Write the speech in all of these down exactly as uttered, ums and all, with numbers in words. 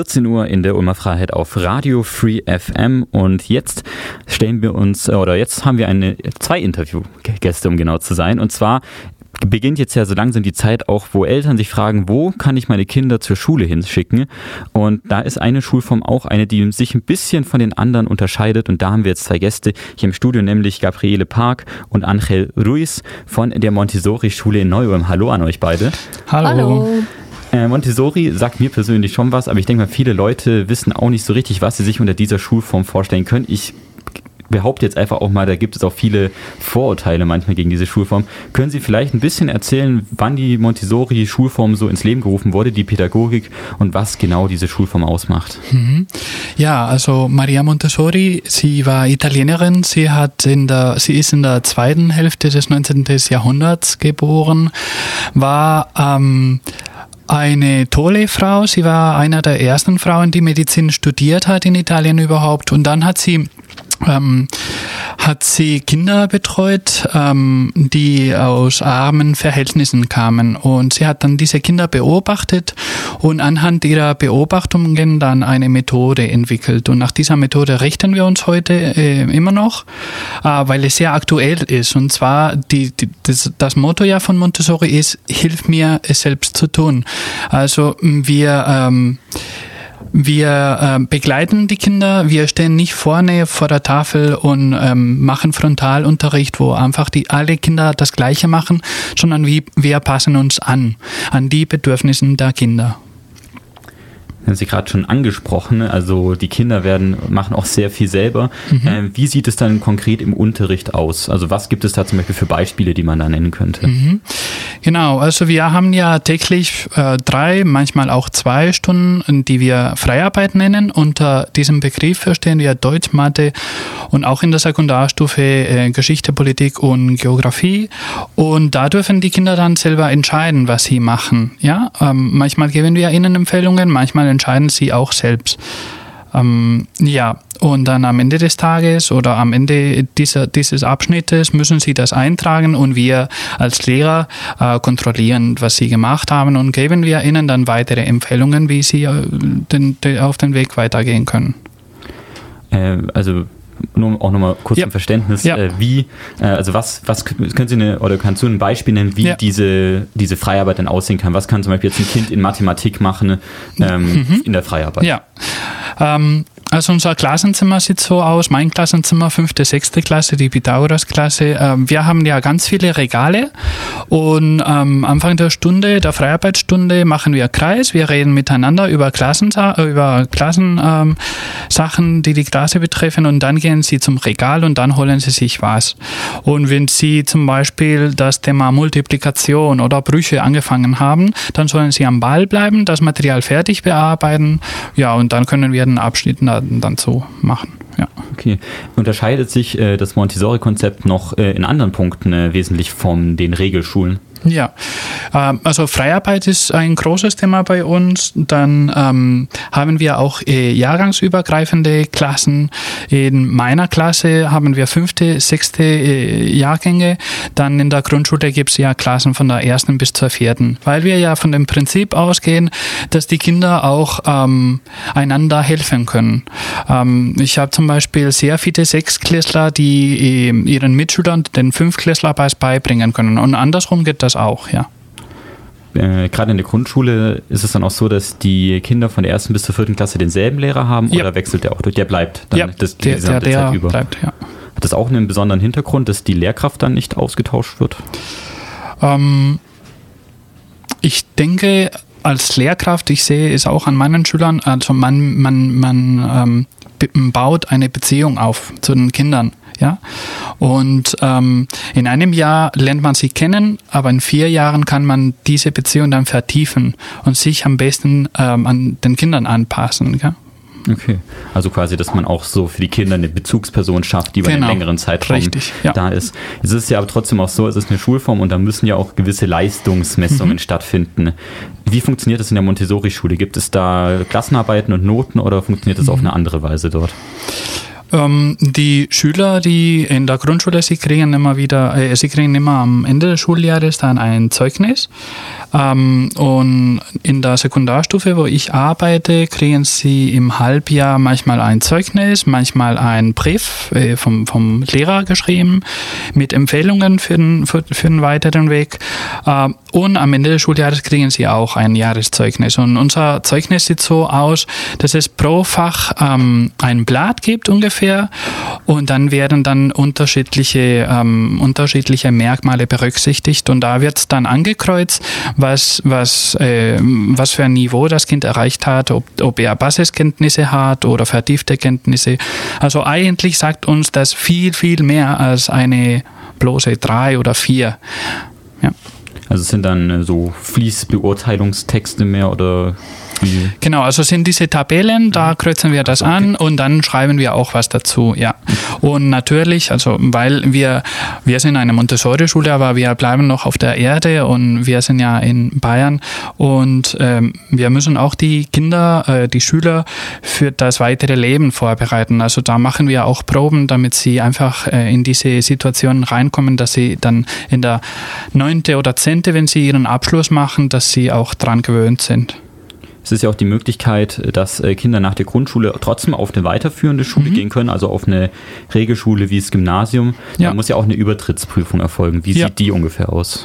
vierzehn Uhr in der Ulmer Freiheit auf Radio Free F M und jetzt stellen wir uns, oder jetzt haben wir eine, zwei Interviewgäste, um genau zu sein, und zwar beginnt jetzt ja so langsam die Zeit auch, wo Eltern sich fragen, wo kann ich meine Kinder zur Schule hinschicken? Und da ist eine Schulform auch eine, die sich ein bisschen von den anderen unterscheidet. Und da haben wir jetzt zwei Gäste hier im Studio, nämlich Gabriele Park und Angel Ruiz von der Montessori-Schule in Neu-Ulm. Hallo an euch beide. Hallo. Hallo. Äh, Montessori sagt mir persönlich schon was, aber ich denke mal, viele Leute wissen auch nicht so richtig, was sie sich unter dieser Schulform vorstellen können. Ich behaupte jetzt einfach auch mal, da gibt es auch viele Vorurteile manchmal gegen diese Schulform. Können Sie vielleicht ein bisschen erzählen, wann die Montessori-Schulform so ins Leben gerufen wurde, die Pädagogik, und was genau diese Schulform ausmacht? Mhm. Ja, also Maria Montessori, sie war Italienerin, sie hat in der, sie ist in der zweiten Hälfte des neunzehnten Jahrhunderts geboren, war ähm, eine tolle Frau, sie war eine der ersten Frauen, die Medizin studiert hat in Italien überhaupt, und dann hat sie Ähm, hat sie Kinder betreut, ähm, die aus armen Verhältnissen kamen, und sie hat dann diese Kinder beobachtet und anhand ihrer Beobachtungen dann eine Methode entwickelt, und nach dieser Methode richten wir uns heute äh, immer noch, äh, weil es sehr aktuell ist, und zwar die, die, das, das Motto ja von Montessori ist, hilf mir es selbst zu tun. Also wir ähm, Wir äh, begleiten die Kinder, wir stehen nicht vorne vor der Tafel und ähm, machen Frontalunterricht, wo einfach die alle Kinder das Gleiche machen, sondern wir, wir passen uns an, an die Bedürfnisse der Kinder. Das haben Sie gerade schon angesprochen, also die Kinder werden machen auch sehr viel selber. Mhm. Äh, wie sieht es dann konkret im Unterricht aus? Also was gibt es da zum Beispiel für Beispiele, die man da nennen könnte? Mhm. Genau, also wir haben ja täglich äh, drei, manchmal auch zwei Stunden, die wir Freiarbeit nennen. Unter diesem Begriff verstehen wir Deutsch, Mathe und auch in der Sekundarstufe äh, Geschichte, Politik und Geografie. Und da dürfen die Kinder dann selber entscheiden, was sie machen. Ja, ähm, manchmal geben wir ihnen Empfehlungen, manchmal entscheiden sie auch selbst. Ähm, ja, und dann am Ende des Tages oder am Ende dieser, dieses Abschnittes müssen sie das eintragen, und wir als Lehrer äh, kontrollieren, was sie gemacht haben, und geben wir ihnen dann weitere Empfehlungen, wie sie äh, den, den, auf den Weg weitergehen können. Äh, also nur auch nochmal kurz ja. zum Verständnis, ja. äh, wie, äh, also was, was können Sie eine, oder kannst du ein Beispiel nennen, wie ja. diese, diese Freiarbeit dann aussehen kann? Was kann zum Beispiel jetzt ein Kind in Mathematik machen, ähm, mhm. in der Freiarbeit? Ja, ähm, also unser Klassenzimmer sieht so aus, mein Klassenzimmer, fünfte, sechste Klasse, die Pythagoras-Klasse. Ähm, wir haben ja ganz viele Regale, und am Anfang der Stunde, der Freiarbeitsstunde, machen wir Kreis. Wir reden miteinander über Klassensachen, über Klassensachen, ähm, die die Klasse betreffen, und dann gehen sie zum Regal und dann holen sie sich was. Und wenn sie zum Beispiel das Thema Multiplikation oder Brüche angefangen haben, dann sollen sie am Ball bleiben, das Material fertig bearbeiten, ja, und dann können wir den Abschnitt dann so machen. Ja. Okay. Unterscheidet sich äh, das Montessori-Konzept noch äh, in anderen Punkten äh, wesentlich von den Regelschulen? Ja, ähm, also Freiarbeit ist ein großes Thema bei uns. Dann ähm, haben wir auch äh, jahrgangsübergreifende Klassen. In meiner Klasse haben wir fünfte, sechste äh, Jahrgänge. Dann in der Grundschule gibt es ja Klassen von der ersten bis zur vierten, weil wir ja von dem Prinzip ausgehen, dass die Kinder auch ähm, einander helfen können. Ähm, ich habe zum Beispiel sehr viele Sechsklässler, die äh, ihren Mitschülern den Fünftklässler beibringen können, und andersrum geht das auch, ja. Äh, gerade in der Grundschule ist es dann auch so, dass die Kinder von der ersten bis zur vierten Klasse denselben Lehrer haben, ja. Oder wechselt der auch durch? Der bleibt dann ja, das, die der, gesamte der, der Zeit über. Bleibt, ja. Hat das auch einen besonderen Hintergrund, dass die Lehrkraft dann nicht ausgetauscht wird? Ähm, ich denke, als Lehrkraft, ich sehe es auch an meinen Schülern, also man, man, man ähm, baut eine Beziehung auf zu den Kindern. Ja? Und ähm, in einem Jahr lernt man sie kennen, aber in vier Jahren kann man diese Beziehung dann vertiefen und sich am besten ähm, an den Kindern anpassen. Ja? Okay, also quasi, dass man auch so für die Kinder eine Bezugsperson schafft, die über genau. einen längeren Zeitraum Richtig, ja. da ist. Es ist ja aber trotzdem auch so, es ist eine Schulform und da müssen ja auch gewisse Leistungsmessungen mhm. stattfinden. Wie funktioniert das in der Montessori-Schule? Gibt es da Klassenarbeiten und Noten oder funktioniert das mhm. auf eine andere Weise dort? Die Schüler, die in der Grundschule, sie kriegen immer wieder, äh, sie kriegen immer am Ende des Schuljahres dann ein Zeugnis. Ähm, und in der Sekundarstufe, wo ich arbeite, kriegen sie im Halbjahr manchmal ein Zeugnis, manchmal einen Brief äh, vom, vom Lehrer geschrieben mit Empfehlungen für den, für, für den weiteren Weg. Ähm, und am Ende des Schuljahres kriegen sie auch ein Jahreszeugnis. Und unser Zeugnis sieht so aus, dass es pro Fach ähm, ein Blatt gibt ungefähr und dann werden dann unterschiedliche, ähm, unterschiedliche Merkmale berücksichtigt und da wird es dann angekreuzt, was, was, äh, was für ein Niveau das Kind erreicht hat, ob, ob er Basiskenntnisse hat oder vertiefte Kenntnisse. Also eigentlich sagt uns das viel, viel mehr als eine bloße drei oder vier. Ja. Also es sind dann so Fließbeurteilungstexte mehr oder wie? Genau, also sind diese Tabellen, da kreuzen wir das okay. an und dann schreiben wir auch was dazu, ja. Und natürlich, also weil wir, wir sind eine Montessori-Schule, aber wir bleiben noch auf der Erde und wir sind ja in Bayern und ähm, wir müssen auch die Kinder, äh, die Schüler für das weitere Leben vorbereiten. Also da machen wir auch Proben, damit sie einfach äh, in diese Situation reinkommen, dass sie dann in der neunte oder zehnte, wenn sie ihren Abschluss machen, dass sie auch dran gewöhnt sind. Es ist ja auch die Möglichkeit, dass Kinder nach der Grundschule trotzdem auf eine weiterführende Schule mhm. gehen können, also auf eine Regelschule wie das Gymnasium. Ja. Da muss ja auch eine Übertrittsprüfung erfolgen. Wie ja. sieht die ungefähr aus?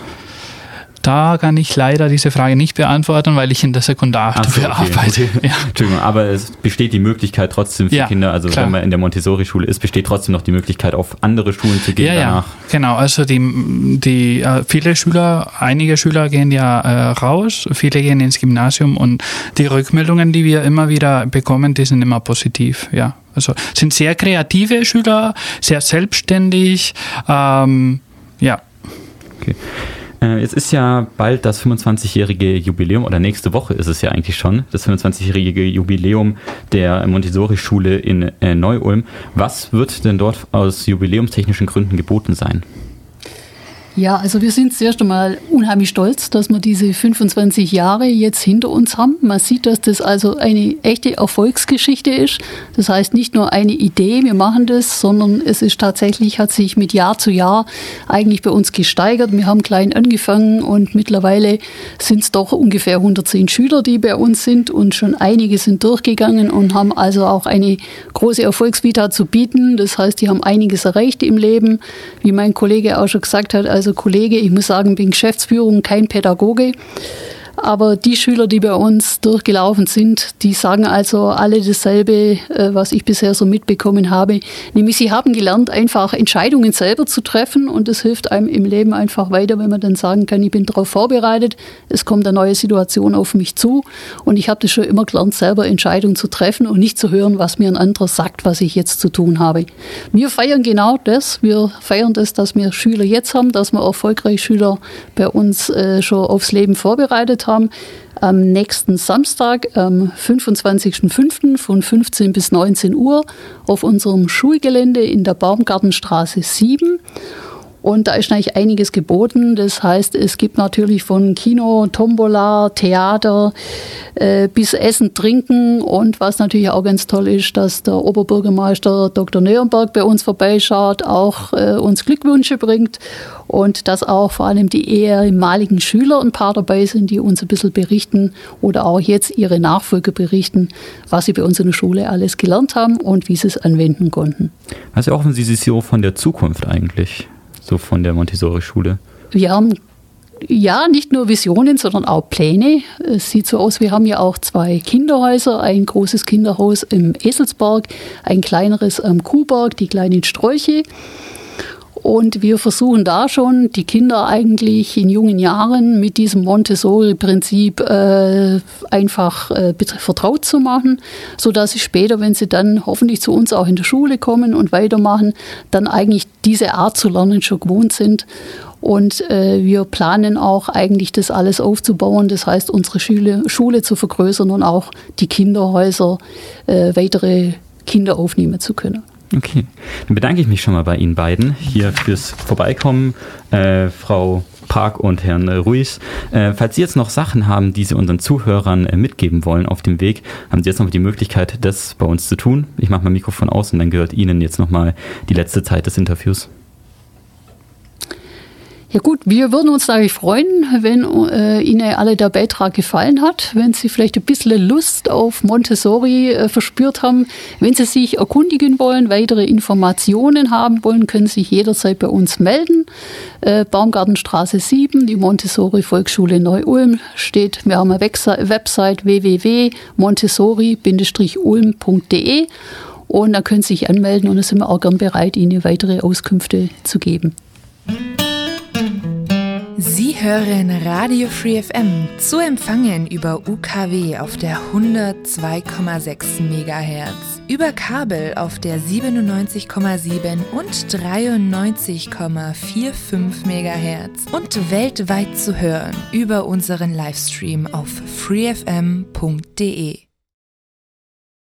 Da kann ich leider diese Frage nicht beantworten, weil ich in der Sekundarstufe so, okay, arbeite. Okay. Ja. Entschuldigung, aber es besteht die Möglichkeit trotzdem für ja, Kinder, also klar. wenn man in der Montessori-Schule ist, besteht trotzdem noch die Möglichkeit, auf andere Schulen zu gehen ja, danach. Ja, genau. Also die, die äh, viele Schüler, einige Schüler gehen ja äh, raus, viele gehen ins Gymnasium und die Rückmeldungen, die wir immer wieder bekommen, die sind immer positiv, ja. Also sind sehr kreative Schüler, sehr selbstständig, ähm, ja. Okay. Jetzt ist ja bald das fünfundzwanzigjährige Jubiläum, oder nächste Woche ist es ja eigentlich schon, das fünfundzwanzigjährige Jubiläum der Montessori-Schule in Neu-Ulm. Was wird denn dort aus jubiläumstechnischen Gründen geboten sein? Ja, also wir sind zuerst einmal unheimlich stolz, dass wir diese fünfundzwanzig Jahre jetzt hinter uns haben. Man sieht, dass das also eine echte Erfolgsgeschichte ist. Das heißt nicht nur eine Idee, wir machen das, sondern es ist tatsächlich, hat sich mit Jahr zu Jahr eigentlich bei uns gesteigert. Wir haben klein angefangen und mittlerweile sind es doch ungefähr hundertzehn Schüler, die bei uns sind und schon einige sind durchgegangen und haben also auch eine große Erfolgsvita zu bieten. Das heißt, die haben einiges erreicht im Leben, wie mein Kollege auch schon gesagt hat. Also Kollege, ich muss sagen, bin Geschäftsführung, kein Pädagoge. Aber die Schüler, die bei uns durchgelaufen sind, die sagen also alle dasselbe, was ich bisher so mitbekommen habe. Nämlich sie haben gelernt, einfach Entscheidungen selber zu treffen und das hilft einem im Leben einfach weiter, wenn man dann sagen kann, ich bin darauf vorbereitet, es kommt eine neue Situation auf mich zu und ich habe das schon immer gelernt, selber Entscheidungen zu treffen und nicht zu hören, was mir ein anderer sagt, was ich jetzt zu tun habe. Wir feiern genau das. Wir feiern das, dass wir Schüler jetzt haben, dass wir erfolgreich Schüler bei uns äh, schon aufs Leben vorbereitet haben. Haben. Am nächsten Samstag, am fünfundzwanzigsten fünften von fünfzehn bis neunzehn Uhr auf unserem Schulgelände in der Baumgartenstraße sieben. Und da ist eigentlich einiges geboten. Das heißt, es gibt natürlich von Kino, Tombola, Theater äh, bis Essen, Trinken. Und was natürlich auch ganz toll ist, dass der Oberbürgermeister Doktor Neuenberg bei uns vorbeischaut, auch äh, uns Glückwünsche bringt. Und dass auch vor allem die ehemaligen Schüler ein paar dabei sind, die uns ein bisschen berichten oder auch jetzt ihre Nachfolger berichten, was sie bei uns in der Schule alles gelernt haben und wie sie es anwenden konnten. Was erhoffen Sie sich so von der Zukunft eigentlich? So von der Montessori-Schule? Wir haben ja nicht nur Visionen, sondern auch Pläne. Es sieht so aus, wir haben ja auch zwei Kinderhäuser, ein großes Kinderhaus im Eselsberg, ein kleineres am Kuhberg, die kleinen Sträuche. Und wir versuchen da schon, die Kinder eigentlich in jungen Jahren mit diesem Montessori-Prinzip äh, einfach äh, vertraut zu machen, sodass sie später, wenn sie dann hoffentlich zu uns auch in der Schule kommen und weitermachen, dann eigentlich diese Art zu lernen schon gewohnt sind. Und äh, wir planen auch eigentlich das alles aufzubauen, das heißt unsere Schule, Schule zu vergrößern und auch die Kinderhäuser äh, weitere Kinder aufnehmen zu können. Okay, dann bedanke ich mich schon mal bei Ihnen beiden hier fürs Vorbeikommen, äh, Frau Park und Herrn Ruiz. Äh, falls Sie jetzt noch Sachen haben, die Sie unseren Zuhörern äh, mitgeben wollen auf dem Weg, haben Sie jetzt noch die Möglichkeit, das bei uns zu tun. Ich mache mein Mikrofon aus und dann gehört Ihnen jetzt nochmal die letzte Zeit des Interviews. Ja gut, wir würden uns natürlich freuen, wenn äh, Ihnen alle der Beitrag gefallen hat, wenn Sie vielleicht ein bisschen Lust auf Montessori äh, verspürt haben. Wenn Sie sich erkundigen wollen, weitere Informationen haben wollen, können Sie sich jederzeit bei uns melden. Äh, Baumgartenstraße sieben, die Montessori Volksschule Neu-Ulm steht. Wir haben eine Website w w w punkt montessori Bindestrich ulm punkt d e und da können Sie sich anmelden und da sind wir auch gern bereit, Ihnen weitere Auskünfte zu geben. Sie hören Radio Free F M, zu empfangen über U K W auf der hundertzwei Komma sechs Megahertz, über Kabel auf der siebenundneunzig Komma sieben und dreiundneunzig Komma fünfundvierzig Megahertz und weltweit zu hören über unseren Livestream auf free f m punkt d e.